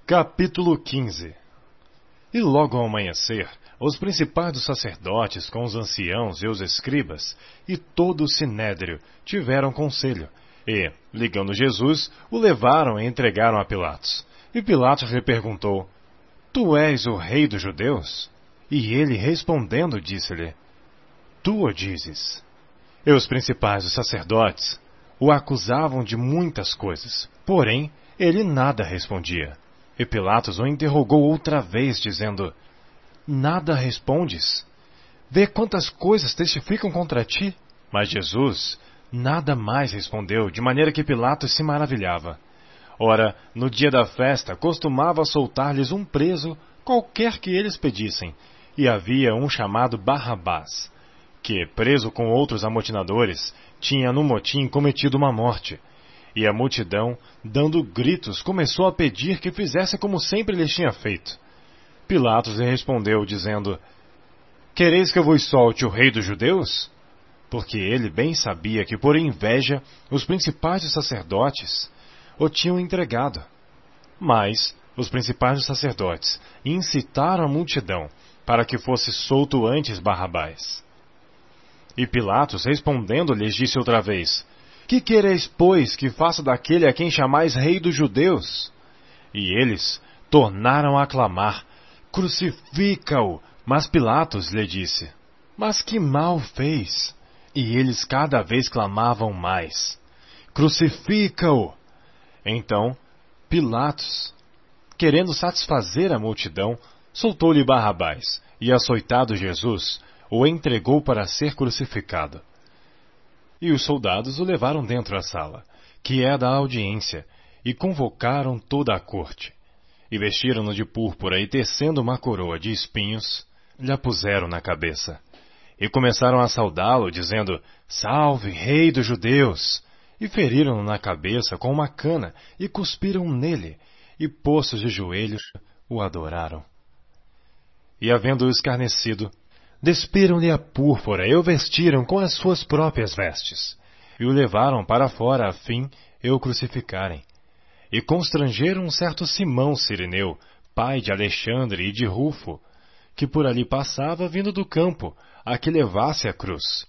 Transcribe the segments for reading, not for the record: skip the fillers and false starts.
Capítulo 15. E logo ao amanhecer, os principais dos sacerdotes com os anciãos e os escribas e todo o sinédrio tiveram conselho e, ligando Jesus, o levaram e entregaram a Pilatos. E Pilatos lhe perguntou: Tu és o rei dos judeus? E ele respondendo disse-lhe: Tu o dizes. E os principais dos sacerdotes o acusavam de muitas coisas, porém ele nada respondia. E Pilatos o interrogou outra vez, dizendo: Nada respondes? Vê quantas coisas testificam contra ti. Mas Jesus nada mais respondeu, de maneira que Pilatos se maravilhava. Ora, no dia da festa, costumava soltar-lhes um preso, qualquer que eles pedissem, e havia um chamado Barrabás, que, preso com outros amotinadores, tinha no motim cometido uma morte. E a multidão, dando gritos, começou a pedir que fizesse como sempre lhes tinha feito. Pilatos lhe respondeu, dizendo: Quereis que eu vos solte o rei dos judeus? Porque ele bem sabia que, por inveja, os principais dos sacerdotes o tinham entregado. Mas os principais dos sacerdotes incitaram a multidão para que fosse solto antes Barrabás. E Pilatos, respondendo, lhes disse outra vez: Que quereis, pois, que faça daquele a quem chamais rei dos judeus? E eles tornaram a clamar: Crucifica-o! Mas Pilatos lhe disse: Mas que mal fez? E eles cada vez clamavam mais: Crucifica-o! Então Pilatos, querendo satisfazer a multidão, soltou-lhe Barrabás, e açoitado Jesus, o entregou para ser crucificado. E os soldados o levaram dentro da sala, que é a da audiência, e convocaram toda a corte. E vestiram-no de púrpura e, tecendo uma coroa de espinhos, lhe a puseram na cabeça. E começaram a saudá-lo, dizendo: Salve, rei dos judeus! E feriram-no na cabeça com uma cana, e cuspiram nele, e postos de joelhos, o adoraram. E havendo-o escarnecido, despiram-lhe a púrpura e o vestiram com as suas próprias vestes, e o levaram para fora a fim de o crucificarem. E constrangeram um certo Simão Cireneu, pai de Alexandre e de Rufo, que por ali passava vindo do campo, a que levasse a cruz.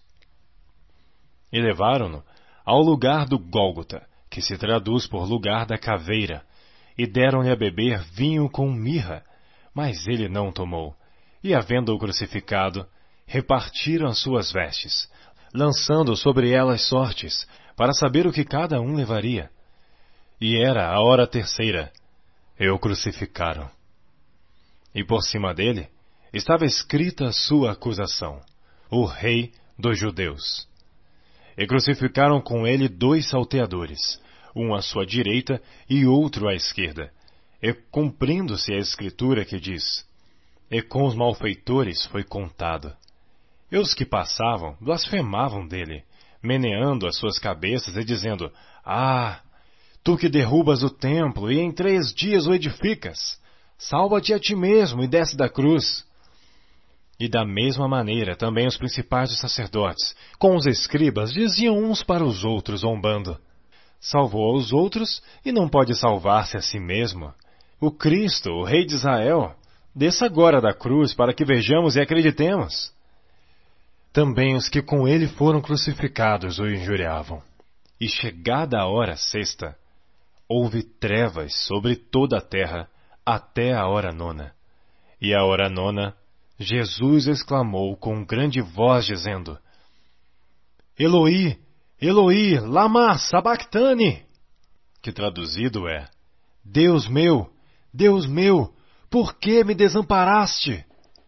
E levaram-no ao lugar do Gólgota, que se traduz por lugar da caveira, e deram-lhe a beber vinho com mirra, mas ele não tomou. E, havendo-o crucificado, repartiram as suas vestes, lançando sobre elas sortes, para saber o que cada um levaria. E era a hora terceira, e o crucificaram. E por cima dele estava escrita a sua acusação: o rei dos judeus. E crucificaram com ele 2 salteadores, um à sua direita e outro à esquerda, e cumprindo-se a escritura que diz: E com os malfeitores foi contado. E os que passavam blasfemavam dele, meneando as suas cabeças e dizendo: Ah, tu que derrubas o templo e em 3 dias o edificas, salva-te a ti mesmo e desce da cruz. E da mesma maneira também os principais dos sacerdotes, com os escribas, diziam uns para os outros, zombando: Salvou aos outros e não pode salvar-se a si mesmo. O Cristo, o Rei de Israel, desça agora da cruz para que vejamos e acreditemos. Também os que com ele foram crucificados o injuriavam. E chegada a hora sexta, houve trevas sobre toda a terra até a hora nona. E à hora nona, Jesus exclamou com grande voz, dizendo: Eloi, Eloi, lama sabactani, que traduzido é: Deus meu, por que me desamparaste?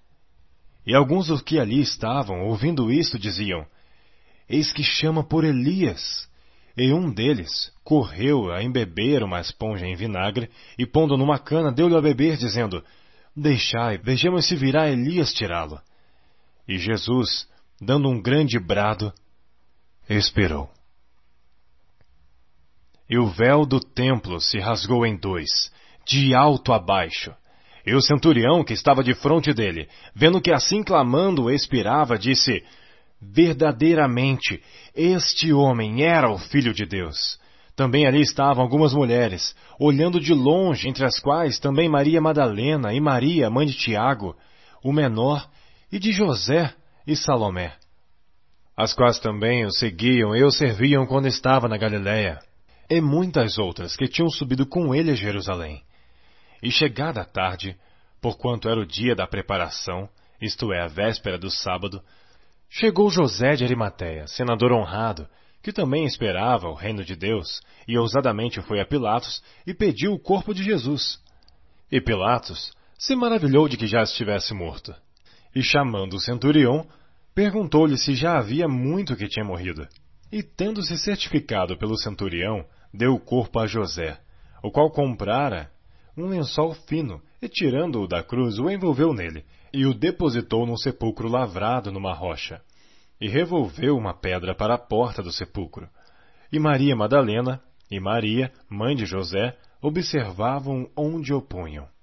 E alguns dos que ali estavam, ouvindo isto, diziam: Eis que chama por Elias. E um deles correu a embeber uma esponja em vinagre, e pondo numa cana, deu-lhe a beber, dizendo: Deixai, vejamos se virá Elias tirá-lo. E Jesus, dando um grande brado, expirou. E o véu do templo se rasgou em 2, de alto a baixo. E o centurião que estava defronte dele, vendo que assim clamando expirava, disse: Verdadeiramente, este homem era o Filho de Deus. Também ali estavam algumas mulheres, olhando de longe, entre as quais também Maria Madalena e Maria, mãe de Tiago, o menor, e de José e Salomé, as quais também o seguiam e o serviam quando estava na Galiléia, e muitas outras que tinham subido com ele a Jerusalém. E chegada a tarde, porquanto era o dia da preparação, isto é, a véspera do sábado, chegou José de Arimateia, senador honrado, que também esperava o reino de Deus, e ousadamente foi a Pilatos e pediu o corpo de Jesus. E Pilatos se maravilhou de que já estivesse morto. E chamando o centurião, perguntou-lhe se já havia muito que tinha morrido. E tendo-se certificado pelo centurião, deu o corpo a José, o qual comprara um lençol fino, e tirando-o da cruz, o envolveu nele, e o depositou num sepulcro lavrado numa rocha. E revolveu uma pedra para a porta do sepulcro. E Maria Madalena e Maria, mãe de José, observavam onde o punham.